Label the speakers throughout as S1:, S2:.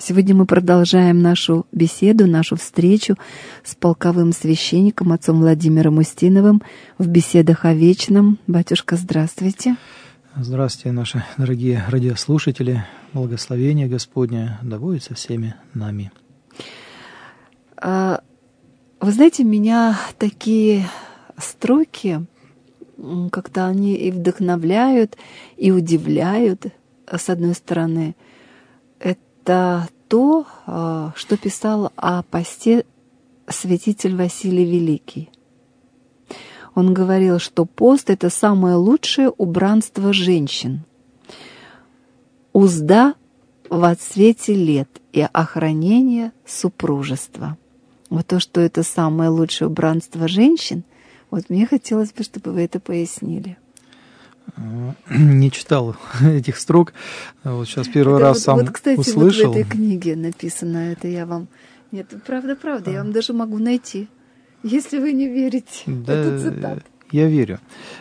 S1: Сегодня мы продолжаем нашу беседу, нашу встречу с полковым священником, отцом Владимиром Устиновым в беседах о вечном. Батюшка, здравствуйте.
S2: Здравствуйте, наши дорогие радиослушатели. Благословение Господне да будет со всеми нами.
S1: Вы знаете, меня такие строки, как-то они и вдохновляют, и удивляют, с одной стороны. Это то, что писал о посте святитель Василий Великий. Он говорил, что пост — это самое лучшее убранство женщин. Узда в отсвете лет и охранение супружества. Вот то, что это самое лучшее убранство женщин, вот мне хотелось бы, чтобы вы это пояснили.
S2: Не читал этих строк. Вот сейчас первый раз сам услышал. Вот, кстати,
S1: услышал. Вот в этой книге написано это, я вам... Нет, правда, я вам даже могу найти, если вы не верите.
S2: Да,
S1: это цитата.
S2: Я верю.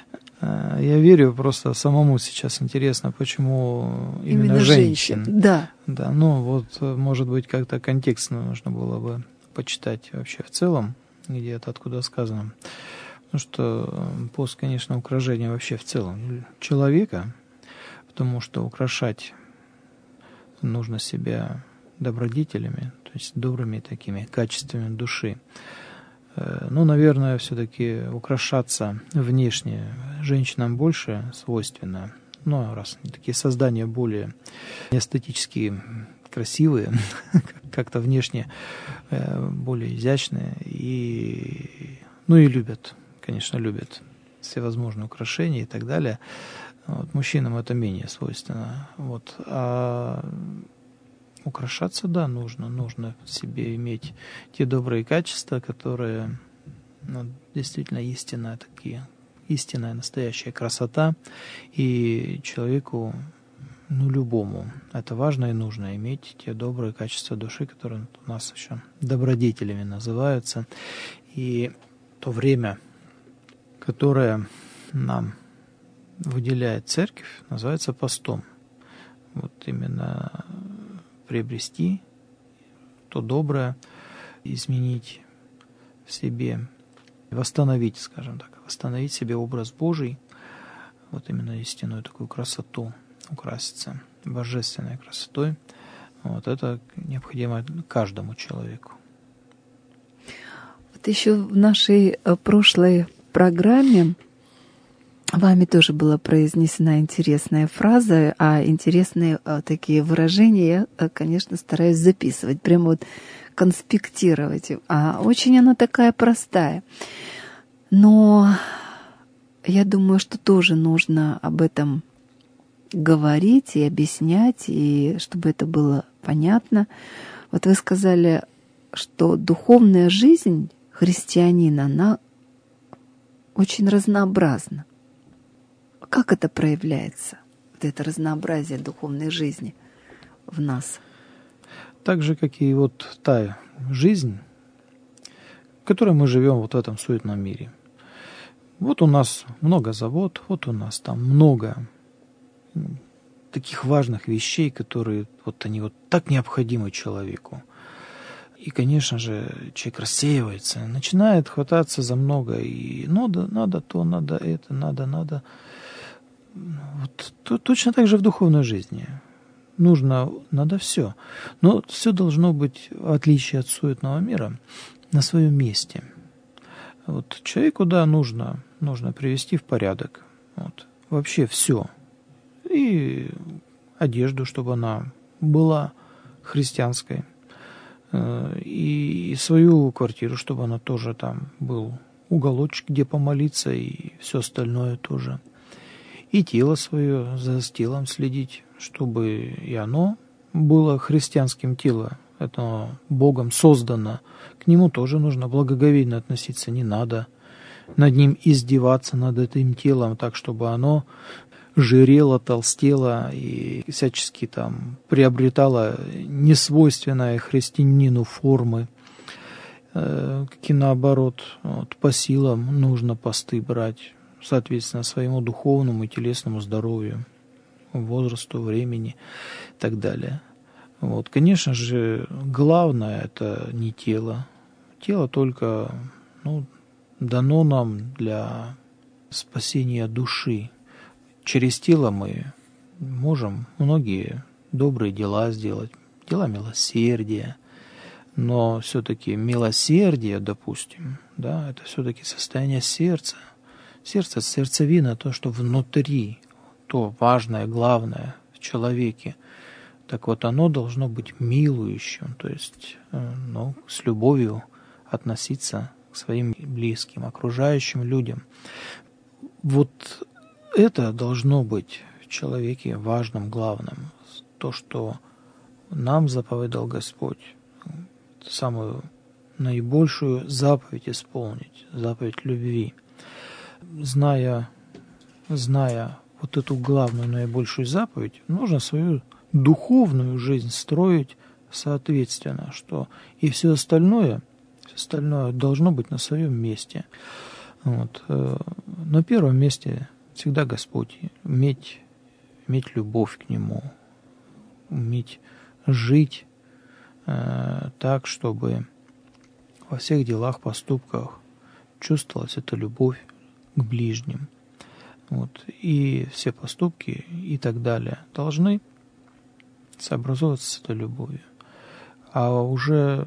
S2: Я верю, просто самому сейчас интересно, почему именно женщин.
S1: Да.
S2: Да, ну вот, может быть, как-то контекстно нужно было бы почитать вообще в целом, где это откуда сказано. Потому что пост, конечно, украшение вообще в целом человека, потому что украшать нужно себя добродетелями, то есть добрыми такими качествами души. Ну, наверное, все-таки украшаться внешне женщинам больше свойственно. Ну, раз такие создания более эстетически красивые, как-то внешне более изящные, и любят. Конечно, любят всевозможные украшения и так далее. Вот, мужчинам это менее свойственно. Вот. А украшаться, да, нужно в себе иметь те добрые качества, которые действительно истинная настоящая красота. И человеку, любому, это важно и нужно иметь те добрые качества души, которые у нас еще добродетелями называются. И то время, которое нам выделяет церковь, называется постом. Вот именно приобрести то доброе, изменить в себе, восстановить, скажем так, восстановить в себе образ Божий, вот именно истинную такую красоту, украситься божественной красотой. Вот это необходимо каждому человеку.
S1: Вот еще в нашей прошлой программе вами тоже была произнесена интересная фраза, а интересные такие выражения я, конечно, стараюсь записывать, прямо вот конспектировать. А очень она такая простая. Но я думаю, что тоже нужно об этом говорить и объяснять, и чтобы это было понятно. Вот вы сказали, что духовная жизнь христианина, она очень разнообразна. Как это проявляется, вот это разнообразие духовной жизни в нас?
S2: Так же, как и вот та жизнь, в которой мы живем вот в этом суетном мире. Вот у нас много забот, вот у нас там много таких важных вещей, которые вот они вот так необходимы человеку. И, конечно же, человек рассеивается, начинает хвататься за много, и надо то, надо это, надо. Вот точно так же в духовной жизни. Надо все. Но все должно быть, в отличие от суетного мира, на своем месте. Вот человеку, да, нужно привести в порядок. Вот. Вообще все. И одежду, чтобы она была христианской. И свою квартиру, чтобы она тоже там был уголочек, где помолиться, и все остальное тоже. И тело свое, за телом следить, чтобы и оно было христианским телом. Это Богом создано. К нему тоже нужно благоговейно относиться, не надо над ним издеваться, над этим телом, так, чтобы оно жирело, толстело и всячески там приобретало несвойственные христианину формы. Как и наоборот, вот, по силам нужно посты брать, соответственно, своему духовному и телесному здоровью, возрасту, времени и так далее. Вот, конечно же, главное – это не тело. Тело только дано нам для спасения души. Через тело мы можем многие добрые дела сделать, дела милосердия, но все-таки милосердие, допустим, да, это все-таки состояние сердца. Сердце – сердцевина, то, что внутри, то важное, главное в человеке. Так вот, оно должно быть милующим, то есть с любовью относиться к своим близким, окружающим людям. Вот это должно быть в человеке важным, главным. То, что нам заповедал Господь, самую наибольшую заповедь исполнить, заповедь любви. Зная вот эту главную, наибольшую заповедь, нужно свою духовную жизнь строить соответственно, что и все остальное должно быть на своем месте. Вот. На первом месте всегда Господь, иметь любовь к Нему, уметь жить так, чтобы во всех делах, поступках чувствовалась эта любовь к ближним. Вот. И все поступки и так далее должны сообразовываться с этой любовью. А уже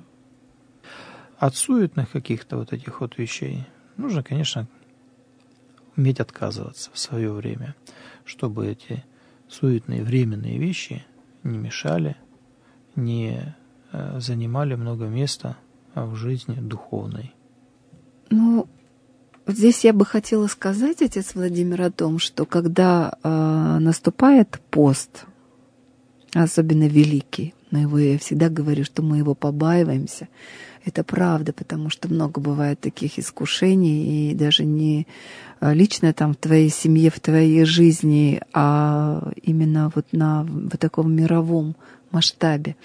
S2: от суетных каких-то вот этих вот вещей нужно, конечно, уметь отказываться в свое время, чтобы эти суетные временные вещи не мешали, не занимали много места в жизни духовной.
S1: Ну, вот здесь я бы хотела сказать, отец Владимир, о том, что когда наступает пост, особенно великий, я всегда говорю, что мы его побаиваемся. Это правда, потому что много бывает таких искушений, и даже не лично там в твоей семье, в твоей жизни, а именно вот в таком мировом масштабе.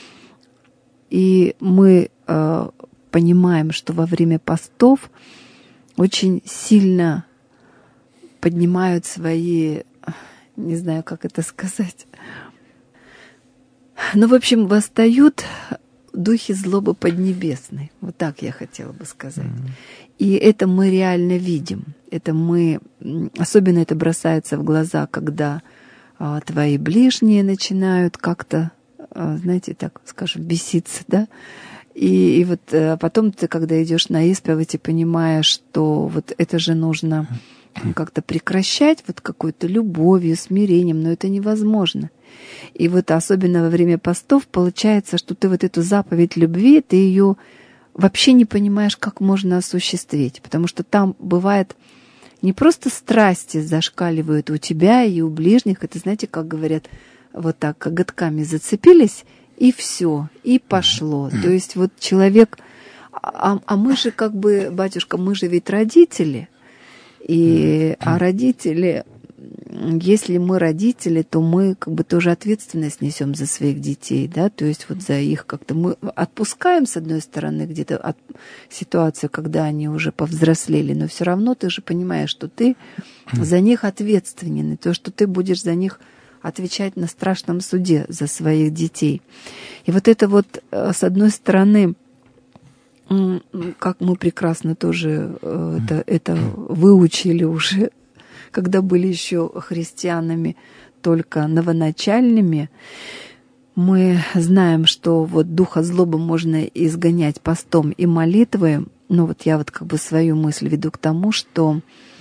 S1: И мы понимаем, что во время постов очень сильно поднимают свои, не знаю, как это сказать, в общем, восстают духи злобы поднебесной. Вот так я хотела бы сказать. И это мы реально видим. Особенно это бросается в глаза, когда твои ближние начинают как-то, знаете, так скажем, беситься, да? И вот потом ты, когда идешь на исповедь и понимаешь, что вот это же нужно как-то прекращать, вот какой-то любовью, смирением, но это невозможно. И вот особенно во время постов получается, что ты вот эту заповедь любви, ты ее вообще не понимаешь, как можно осуществить, потому что там бывает не просто страсти зашкаливают у тебя и у ближних, это, знаете, как говорят, вот так коготками зацепились, и все, и пошло. То есть вот человек... А мы же как бы, батюшка, мы же ведь родители. А родители, если мы родители, то мы как бы тоже ответственность несем за своих детей, да, то есть вот за их как-то мы отпускаем, с одной стороны, где-то ситуацию, когда они уже повзрослели, но все равно ты же понимаешь, что ты за них ответственен, и то, что ты будешь за них отвечать на страшном суде за своих детей. И вот это вот, с одной стороны, как мы прекрасно тоже это выучили уже, когда были еще христианами только новоначальными, мы знаем, что вот духа злобы можно изгонять постом и молитвой. Но вот я вот как бы свою мысль веду к тому, что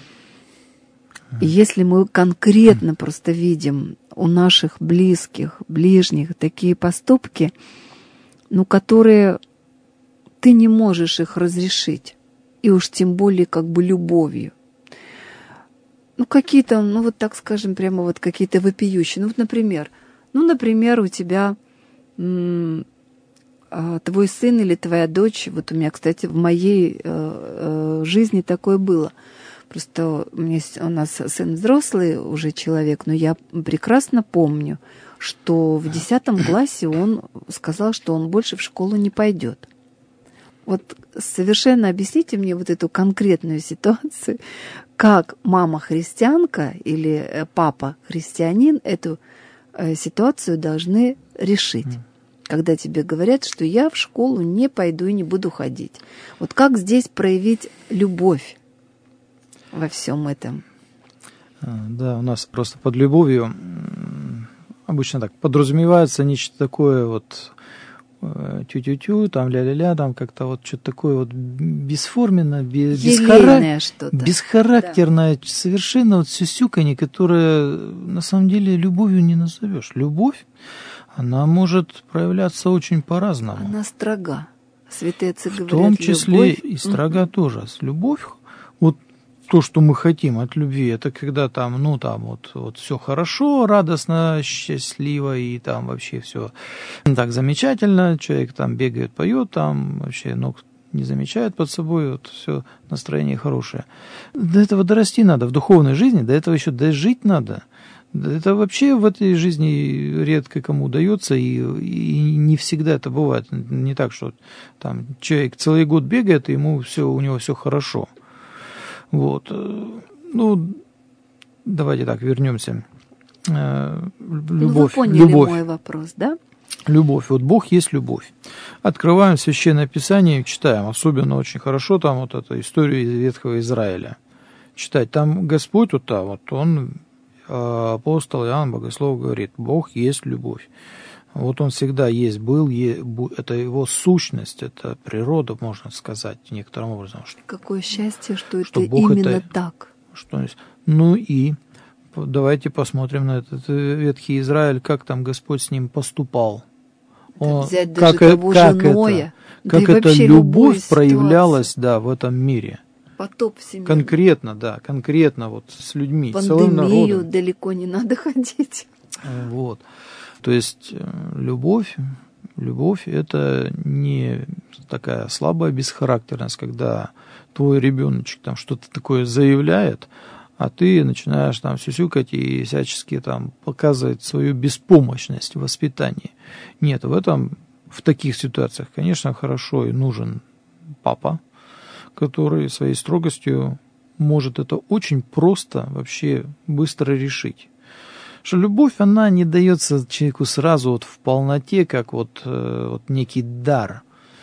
S1: если мы конкретно просто видим у наших близких, ближних такие поступки, которые ты не можешь их разрешить, и уж тем более как бы любовью. Какие-то, вот так скажем, прямо вот какие-то вопиющие. Например, у тебя твой сын или твоя дочь, вот у меня, кстати, в моей жизни такое было. Просто у нас сын взрослый уже человек, но я прекрасно помню, что в 10 классе он сказал, что он больше в школу не пойдет. Вот совершенно объясните мне вот эту конкретную ситуацию, как мама христианка или папа христианин эту ситуацию должны решить. когда тебе говорят, что я в школу не пойду и не буду ходить. Вот как здесь проявить любовь во всем этом?
S2: Да, у нас просто под любовью обычно так подразумевается нечто такое вот тю-тю-тю, там ля-ля-ля, там как-то вот что-то такое вот бесформенное, бесхарактерное, да. Совершенно вот сюсюканье, которое на самом деле любовью не назовешь. Любовь, она может проявляться очень по-разному.
S1: Она строга. Святые отцы говорят,
S2: в том числе
S1: любовь...
S2: и строга тоже. Любовь, вот то, что мы хотим от любви, это когда там, ну там вот все хорошо, радостно, счастливо и там вообще все так замечательно, человек там бегает, поет, там вообще ног не замечает под собой, вот все настроение хорошее. До этого дорасти надо в духовной жизни, до этого еще дожить надо. Это вообще в этой жизни редко кому удается, и не всегда это бывает. Не так, что там человек целый год бегает, и ему все, у него все хорошо. Вот. Ну, давайте так, вернемся. Любовь.
S1: Вы поняли
S2: любовь.
S1: Мой вопрос, да?
S2: Любовь. Вот Бог есть любовь. Открываем Священное Писание и читаем. Особенно очень хорошо там вот эту историю из Ветхого Израиля. Читать. Там Господь вот там, вот он, апостол Иоанн Богослов говорит, Бог есть любовь. Вот он всегда есть, был, это его сущность, это природа, можно сказать, некоторым образом.
S1: Какое счастье, что это
S2: Бог
S1: именно
S2: это,
S1: так.
S2: Ну и давайте посмотрим на этот Ветхий Израиль, как там Господь с ним поступал.
S1: Взять даже того же Ноя.
S2: Как эта любовь проявлялась, да, в этом мире.
S1: Потоп всемирный.
S2: Конкретно, да, конкретно вот с людьми, целым народом.
S1: Пандемию далеко не надо ходить.
S2: Вот. То есть любовь это не такая слабая бесхарактерность, когда твой ребеночек там что-то такое заявляет, а ты начинаешь там сюсюкать и всячески там показывать свою беспомощность в воспитании. Нет, в таких ситуациях, конечно, хорошо и нужен папа, который своей строгостью может это очень просто вообще быстро решить. Что любовь, она не дается человеку сразу вот в полноте, как вот некий дар.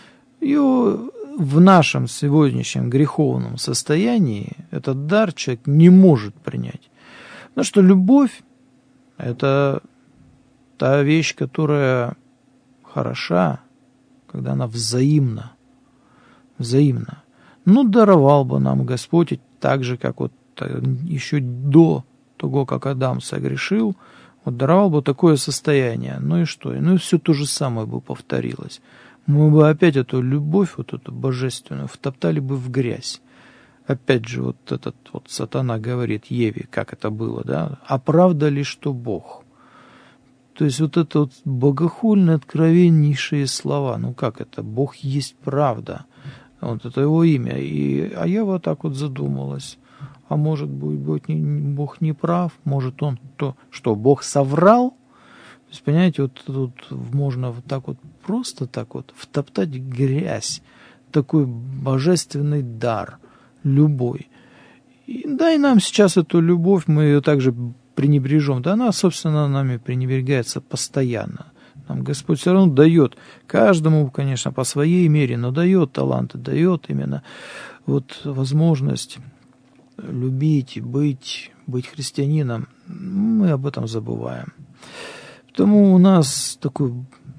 S2: Ее в нашем сегодняшнем греховном состоянии этот дар человек не может принять. Потому что любовь – это та вещь, которая хороша, когда она взаимна. Взаимна. Ну, даровал бы нам Господь так же, как вот еще до того, как Адам согрешил, вот даровал бы такое состояние. Ну и что? Ну и все то же самое бы повторилось. Мы бы опять эту любовь, вот эту божественную, втоптали бы в грязь. Опять же, вот этот вот сатана говорит Еве, как это было, да? А правда ли, что Бог? То есть вот это вот богохульные, откровеннейшие слова. Ну как это? Бог есть правда. Вот это его имя. А я вот так вот задумалась. А может быть, Бог не прав? Может он что, Бог соврал? То есть, понимаете, вот тут можно вот так вот просто так вот втоптать грязь. Такой божественный дар. Любой. И нам сейчас эту любовь, мы ее также пренебрежем. Да она, собственно, нами пренебрегается постоянно. Нам Господь все равно дает, каждому, конечно, по своей мере, но дает таланты, дает именно вот возможность любить, быть христианином. Мы об этом забываем. Потому у нас такой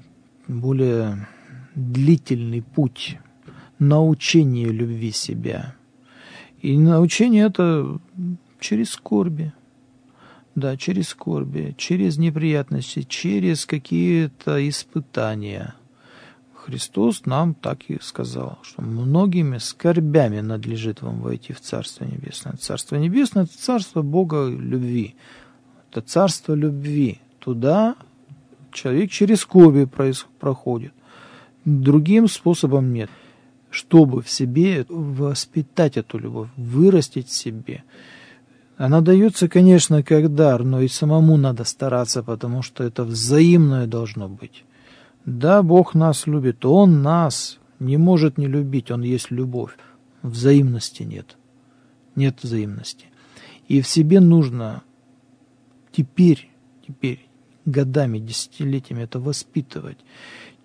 S2: более длительный путь научения любви себя. И научение это через скорби. Да, через скорби, через неприятности, через какие-то испытания. Христос нам так и сказал, что многими скорбями надлежит вам войти в Царство Небесное. Царство Небесное – это царство Бога любви. Это царство любви. Туда человек через скорби проходит. Другим способом нет. Чтобы в себе воспитать эту любовь, вырастить в себе. Она дается, конечно, как дар, но и самому надо стараться, потому что это взаимное должно быть. Да, Бог нас любит, Он нас не может не любить, Он есть любовь. Взаимности нет. Нет взаимности. И в себе нужно теперь, годами, десятилетиями это воспитывать.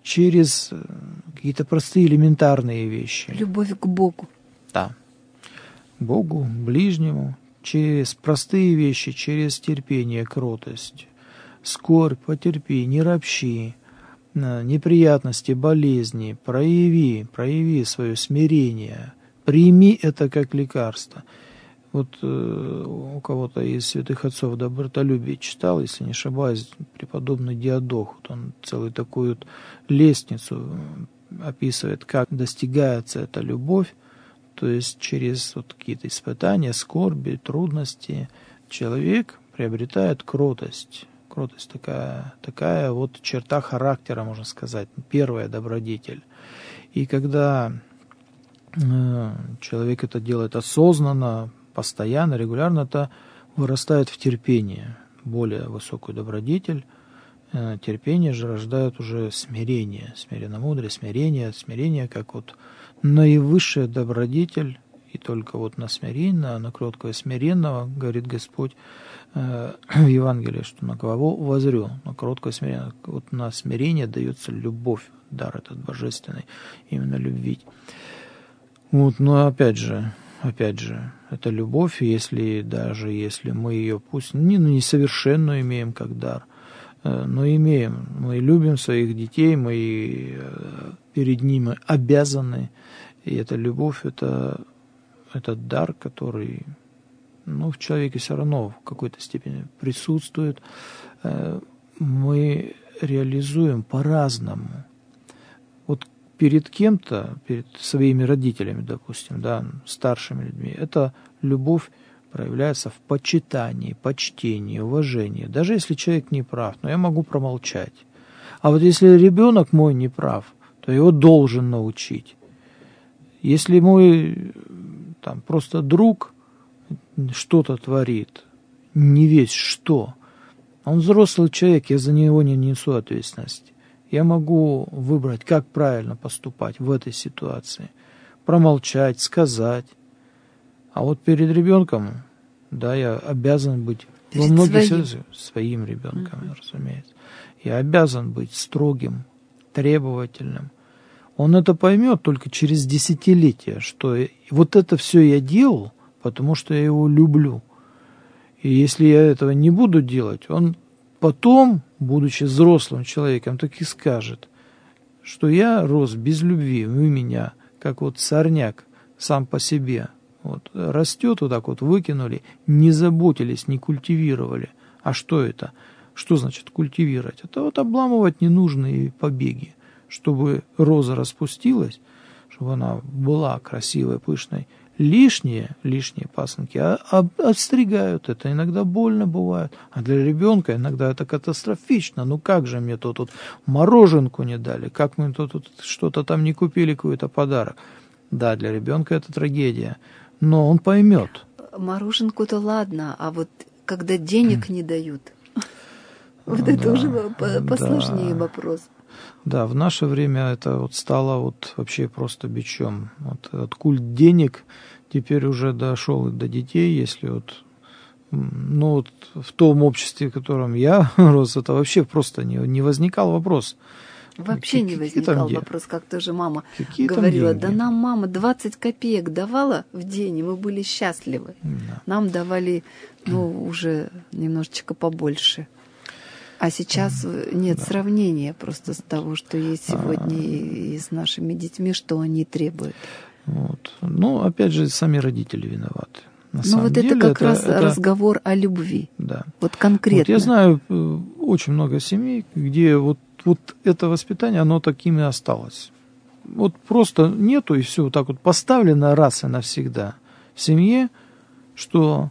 S2: через какие-то простые элементарные вещи.
S1: Любовь к Богу.
S2: Да. Богу, ближнему, через простые вещи, через терпение, кротость, скорбь, потерпи, не ропщи, неприятности, болезни, прояви свое смирение, прими это как лекарство. Вот у кого-то из святых отцов добротолюбие читал, если не ошибаюсь, преподобный Диадох, вот он целую такую вот лестницу описывает, как достигается эта любовь, то есть через вот какие-то испытания, скорби, трудности человек приобретает кротость. Кротость такая вот черта характера, можно сказать, первая добродетель. И когда человек это делает осознанно, постоянно, регулярно, это вырастает в терпение, более высокую добродетель. Терпение же рождает уже смирение, смиренно-мудрое, смирение как вот наивысшая добродетель, и только вот на смирение, на кроткого смиренного, говорит Господь в Евангелии, что на кого возрю, на кроткое смирение, вот на смирение дается любовь, дар этот божественный, именно любить. Вот, но опять же, это любовь, даже если мы ее пусть несовершенную имеем как дар, но имеем, мы любим своих детей, мы перед ними обязаны, и эта любовь, это дар, который, в человеке все равно в какой-то степени присутствует, мы реализуем по-разному. Вот перед кем-то, перед своими родителями, допустим, да, старшими людьми, эта любовь проявляется в почитании, почтении, уважении. Даже если человек не прав, но я могу промолчать. А вот если ребенок мой не прав, то его должен научить. Если мой просто друг что-то творит, не весь что, он взрослый человек, я за него не несу ответственности. Я могу выбрать, как правильно поступать в этой ситуации. Промолчать, сказать. А вот перед ребенком, да, я обязан быть во многих своим ребенком, разумеется. Я обязан быть строгим, требовательным. Он это поймет только через десятилетия, что вот это все я делал, потому что я его люблю. И если я этого не буду делать, он потом, будучи взрослым человеком, так и скажет, что я рос без любви, вы меня, как вот сорняк сам по себе. Вот, растет вот так вот, выкинули, не заботились, не культивировали. А что это? Что значит культивировать? Это вот обламывать ненужные побеги, чтобы роза распустилась, чтобы она была красивой, пышной. Лишние пасынки отстригают, это иногда больно бывает, а для ребенка иногда это катастрофично. Ну как же мне тут мороженку не дали, как мы тут что-то там не купили, какой-то подарок. Да, для ребенка это трагедия, но он поймет.
S1: Мороженку-то ладно, а вот когда денег не дают, вот это уже посложнее вопрос.
S2: Да, в наше время это вот стало вот вообще просто бичом. Вот этот культ денег теперь уже дошел и до детей, если вот, вот в том обществе, в котором я рос, это вообще просто не возникал вопрос.
S1: Вообще не возникал вопрос, как тоже мама говорила, да нам мама 20 копеек давала в день, и мы были счастливы. Да. Нам давали, уже немножечко побольше. А сейчас нет сравнения просто с того, что есть сегодня и с нашими детьми, что они требуют.
S2: Вот. Опять же, сами родители виноваты.
S1: Это как раз разговор о любви.
S2: Да.
S1: Вот конкретно.
S2: Вот я знаю очень много семей, где вот это воспитание, оно таким и осталось. Вот просто нету, и все вот так вот поставлено раз и навсегда в семье, что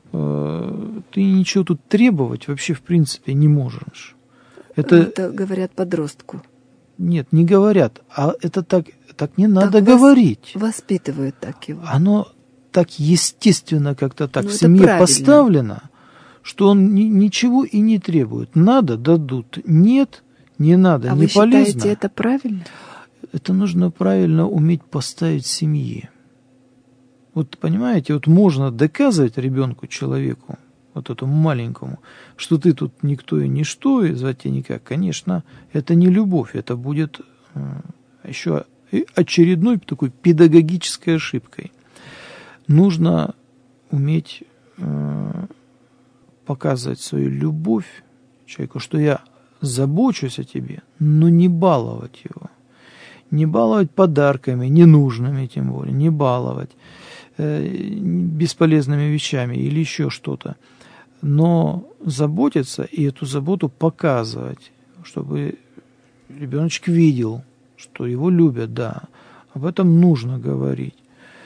S2: ты ничего тут требовать вообще в принципе не можешь.
S1: Это говорят подростку.
S2: Нет, не говорят, а это так не надо говорить.
S1: Воспитывают так его.
S2: Оно так естественно как-то так в семье поставлено, что он ничего и не требует. Надо, дадут. Нет, не надо, не полезно. А вы считаете
S1: это правильно?
S2: Это нужно правильно уметь поставить семье. Вот понимаете, вот можно доказывать ребенку, человеку, вот этому маленькому, что ты тут никто и ничто, и звать тебя никак. Конечно, это не любовь, это будет еще очередной такой педагогической ошибкой. Нужно уметь показывать свою любовь человеку, что я забочусь о тебе, но не баловать его. Не баловать подарками, ненужными тем более, не баловать бесполезными вещами или еще что-то. Но заботиться и эту заботу показывать, чтобы ребеночек видел, что его любят, да. Об этом нужно говорить.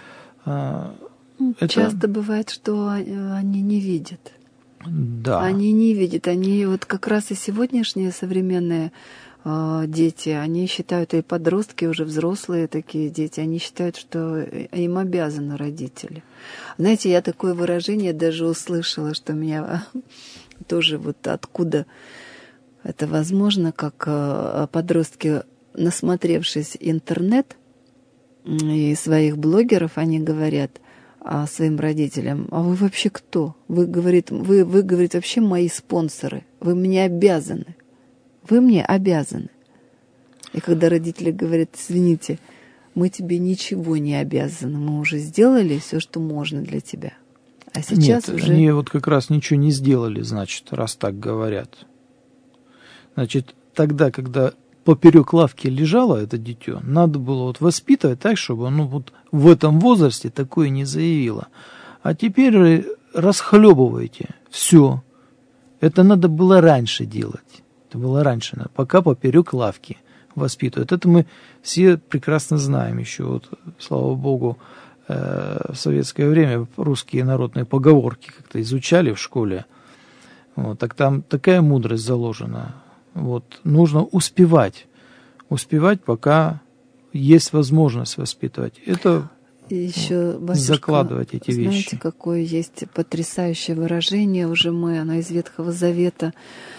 S1: Часто бывает, что они не видят.
S2: Да.
S1: Они не видят. Они вот как раз и сегодняшние современные дети, они считают, и подростки, уже взрослые такие дети, они считают, что им обязаны родители. Знаете, я такое выражение даже услышала, что меня тоже вот откуда это возможно, как подростки, насмотревшись интернет и своих блогеров, они говорят своим родителям: а вы вообще кто? Вы, говорит, вообще мои спонсоры, вы мне обязаны. Вы мне обязаны. И когда родители говорят: извините, мы тебе ничего не обязаны, мы уже сделали все, что можно для тебя. А сейчас
S2: Нет,
S1: уже...
S2: они вот как раз ничего не сделали, значит, раз так говорят. Значит, тогда, когда поперек лавки лежало это дитё, надо было вот воспитывать так, чтобы оно вот в этом возрасте такое не заявило. А теперь расхлебывайте все. Это надо было раньше делать. Это было раньше, пока поперек лавки воспитывают. Это мы все прекрасно знаем еще. Вот, слава богу, в советское время русские народные поговорки как-то изучали в школе. Вот, так там такая мудрость заложена. Вот, нужно успевать, пока есть возможность воспитывать. Это
S1: еще, батюшка,
S2: закладывать эти вещи.
S1: Знаете, какое есть потрясающее выражение, оно из Ветхого Завета.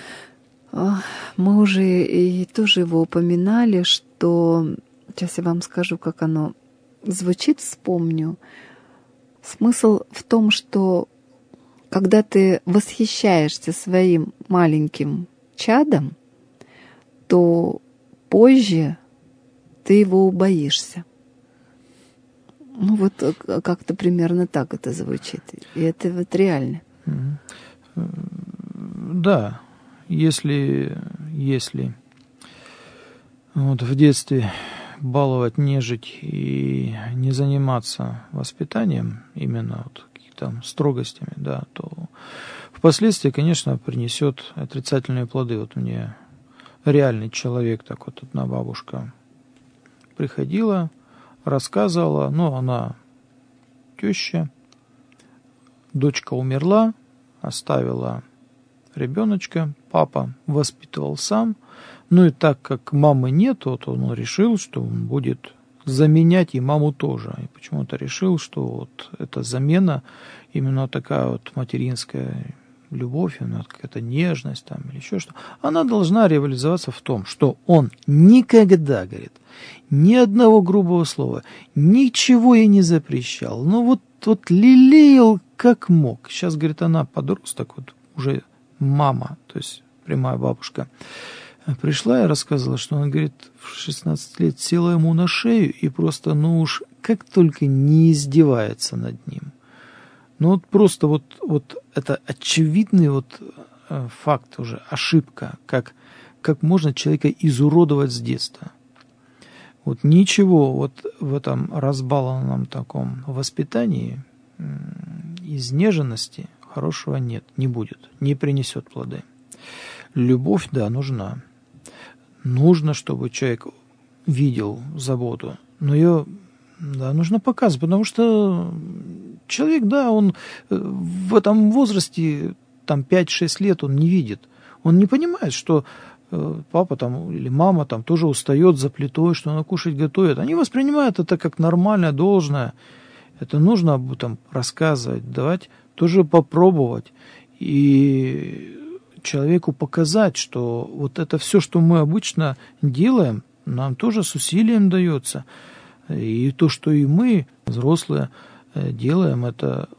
S1: Мы уже и тоже его упоминали, что, сейчас я вам скажу, как оно звучит, вспомню. Смысл в том, что когда ты восхищаешься своим маленьким чадом, то позже ты его убоишься. Ну вот как-то примерно так это звучит. И это вот реально.
S2: Да. Если вот в детстве баловать, нежить и не заниматься воспитанием, именно вот какими-то строгостями, да, то впоследствии, конечно, принесет отрицательные плоды. Вот мне реальный человек, так вот одна бабушка приходила, рассказывала, она теща, дочка умерла, оставила ребеночка, папа воспитывал сам, и так как мамы нет, вот он решил, что он будет заменять и маму тоже. И почему-то решил, что вот эта замена, именно такая вот материнская любовь, какая-то нежность там или еще что, она должна реализоваться в том, что он никогда, говорит, ни одного грубого слова, ничего ей не запрещал. Вот лелеял как мог. Сейчас, говорит, она подросток, вот уже мама, то есть прямая бабушка, пришла и рассказывала, что она, говорит, в 16 лет села ему на шею и просто, уж как только не издевается над ним. Просто это очевидный факт уже, ошибка, как можно человека изуродовать с детства. Ничего в этом разбалованном таком воспитании, изнеженности хорошего нет, не будет, не принесет плоды. Любовь, да, нужна. Нужно, чтобы человек видел заботу, но ее, да, нужно показывать, потому что человек, да, он в этом возрасте, 5-6 лет, он не видит. Он не понимает, что папа или мама тоже устает за плитой, что она кушать готовит. Они воспринимают это как нормальное, должное. Это нужно об этом рассказывать, давать тоже попробовать. И человеку показать, что вот это все, что мы обычно делаем, нам тоже с усилием дается. И то, что и мы, взрослые, делаем, это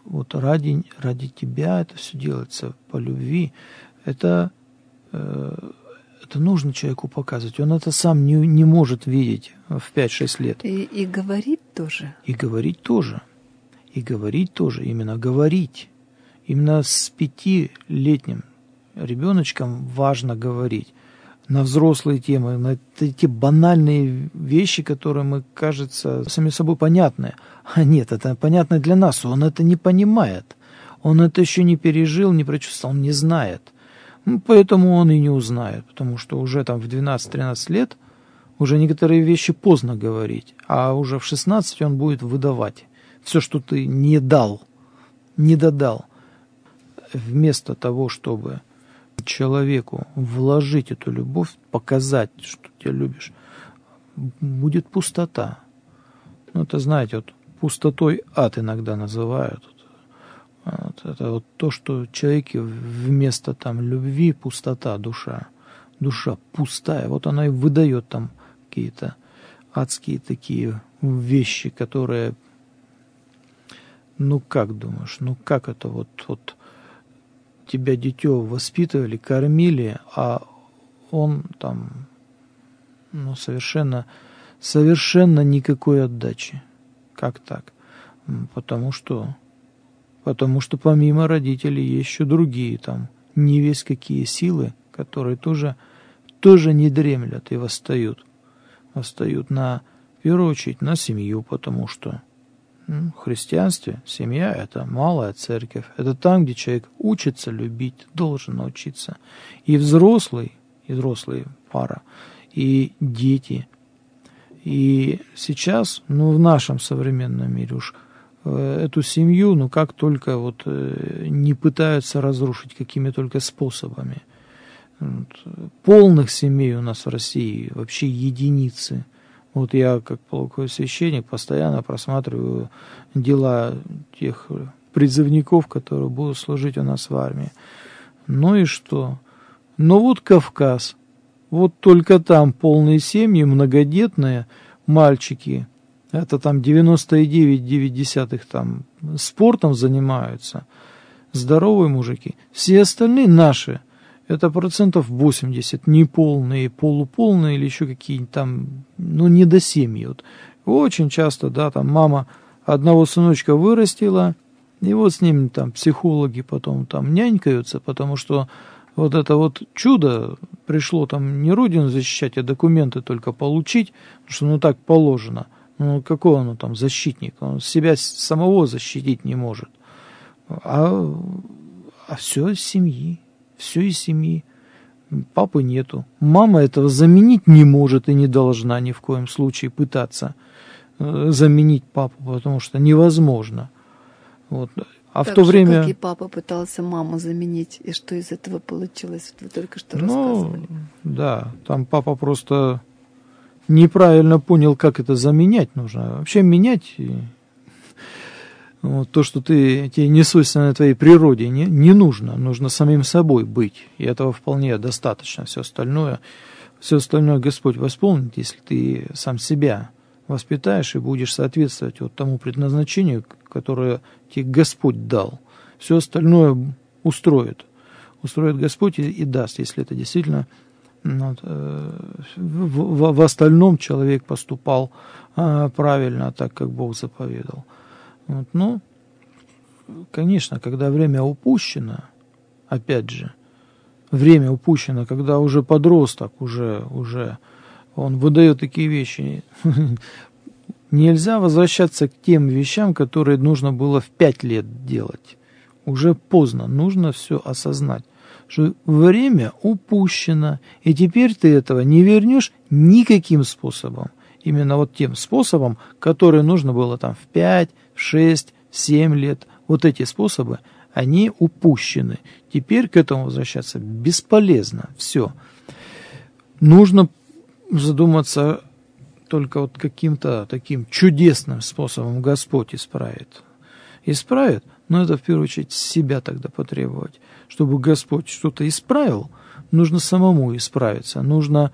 S2: ради тебя это все делается, по любви. Это это нужно человеку показывать. Он это сам не может видеть в 5-6 лет.
S1: И говорить тоже.
S2: И говорить тоже. И говорить тоже. Именно говорить. Именно с 5-летним ребеночком важно говорить. На взрослые темы, на эти банальные вещи, которые мы, кажется, сами собой понятны. А нет, это понятно для нас. Он это не понимает. Он это еще не пережил, не прочувствовал, он не знает. Поэтому он и не узнает, потому что уже там в 12-13 лет уже некоторые вещи поздно говорить, а уже в 16 он будет выдавать все, что ты не дал, не додал. Вместо того, чтобы человеку вложить эту любовь, показать, что ты любишь, будет пустота. Ну, это, знаете, вот пустотой ад иногда называют. Вот, это вот то, что человеке вместо там любви пустота, душа пустая. Вот она и выдает там какие-то адские такие вещи, которые, ну как думаешь, ну как это вот тебя дитё воспитывали, кормили, а он там, ну совершенно никакой отдачи. Как так? Потому что помимо родителей есть еще другие там, не весь какие силы, которые тоже не дремлят и восстают. Восстают в первую очередь на семью, потому что в христианстве семья – это малая церковь. Это там, где человек учится любить, должен научиться. И взрослая пара, и дети. И сейчас, в нашем современном мире уж эту семью, как только не пытаются разрушить какими только способами. Полных семей у нас в России вообще единицы. Вот я, как полковой священник, постоянно просматриваю дела тех призывников, которые будут служить у нас в армии. Ну и что? Ну вот Кавказ. Вот только там полные семьи, многодетные мальчики. Это там 99,9 там спортом занимаются. Здоровые мужики. Все остальные наши. Это 80% неполные, полуполные или еще какие-нибудь там, недосемьи. Вот. Очень часто, да, там мама одного сыночка вырастила, и вот с ним там психологи потом там нянькаются, потому что вот это вот чудо пришло там не родину защищать, а документы только получить, потому что так положено. Какой он там защитник? Он себя самого защитить не может. А все из семьи. Все из семьи. Папы нету. Мама этого заменить не может и не должна ни в коем случае пытаться заменить папу, потому что невозможно. Вот. А так в то время...
S1: Как и папа пытался маму заменить, и что из этого получилось? Вы только что рассказывали.
S2: Да, там папа просто неправильно понял, как это заменять нужно. Вообще менять... то, что тебе не свойственно твоей природе, не нужно. Нужно самим собой быть. И этого вполне достаточно. Все остальное Господь восполнит, если ты сам себя воспитаешь и будешь соответствовать тому предназначению, которое тебе Господь дал. Все остальное устроит. Устроит Господь и даст, если это действительно в остальном человек поступал правильно, так как Бог заповедал. Конечно, когда время упущено, опять же, время упущено, когда уже подросток, уже он выдает такие вещи, нельзя возвращаться к тем вещам, которые нужно было в 5 лет делать. Уже поздно, нужно все осознать, что время упущено, и теперь ты этого не вернешь никаким способом. Именно тем способом, который нужно было там в 5, в 6, в 7 лет. Вот эти способы, они упущены. Теперь к этому возвращаться бесполезно. Все. Нужно задуматься только каким-то таким чудесным способом Господь исправит. Исправит, но это в первую очередь себя тогда потребовать. Чтобы Господь что-то исправил, нужно самому исправиться. Нужно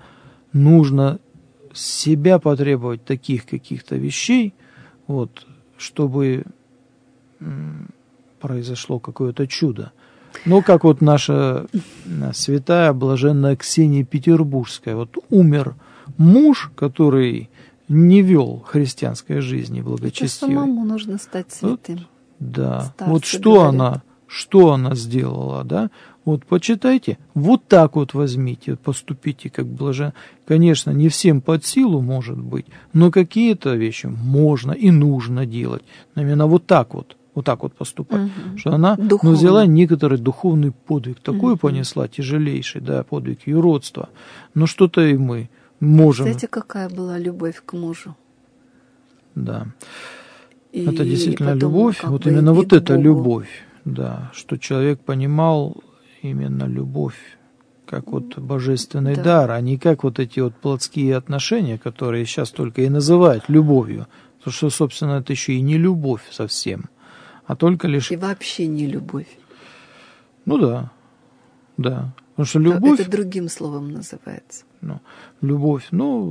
S2: себя потребовать таких каких-то вещей, чтобы произошло какое-то чудо. Ну, как вот наша святая блаженная Ксения Петербургская. Вот умер муж, который не вел христианской жизни благочестивой.
S1: Это самому нужно стать святым.
S2: Вот, да.
S1: Старцы
S2: Вот
S1: говорят.
S2: что она сделала, да? Вот почитайте, вот так вот возьмите, поступите как блажен. Конечно, не всем под силу может быть, но какие-то вещи можно и нужно делать. Но именно вот так вот поступать. Что она взяла некоторый духовный подвиг, такой понесла тяжелейший, да, подвиг юродства. Но что-то и мы можем.
S1: Знаете, какая была любовь к мужу?
S2: Да.
S1: И
S2: это действительно
S1: потом,
S2: любовь, вот именно вот эта любовь, да, что человек понимал именно любовь как вот божественный дар, а не как вот эти вот плотские отношения, которые сейчас только и называют любовью. Потому что, собственно, это еще и не любовь совсем, а только лишь...
S1: И вообще не любовь.
S2: Ну да, да. Потому что любовь...
S1: Это другим словом называется.
S2: Любовь,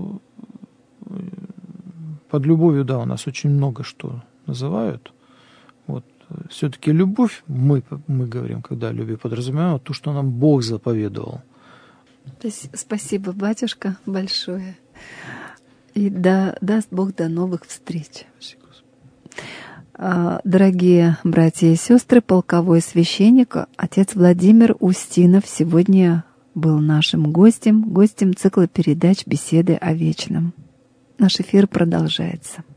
S2: под любовью, да, у нас очень много что называют. Вот. Все-таки любовь, мы говорим, когда о любви подразумеваем, то, что нам Бог заповедовал.
S1: Спасибо, батюшка, большое. И даст Бог до новых встреч.
S2: Спасибо.
S1: Дорогие братья и сестры, полковой священник, отец Владимир Устинов сегодня был нашим гостем цикла передач «Беседы о вечном». Наш эфир продолжается.